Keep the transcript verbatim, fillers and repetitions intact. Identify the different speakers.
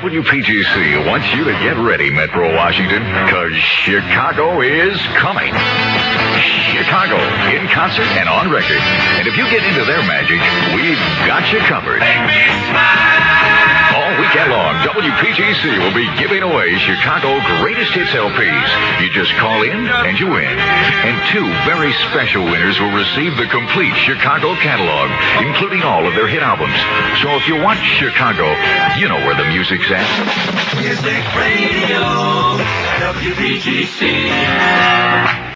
Speaker 1: W P G C wants you to get ready, Metro Washington, because Chicago is coming. Chicago, in concert and on record. And if you get into their magic, we've got you covered. All weekend long, W P G C will be giving away Chicago Greatest Hits L Ps. You just call in and you win. And two very special winners will receive the complete Chicago catalog, including all of their hit albums. So if you want Chicago, you know where the music's at.
Speaker 2: Music Radio, W P G C.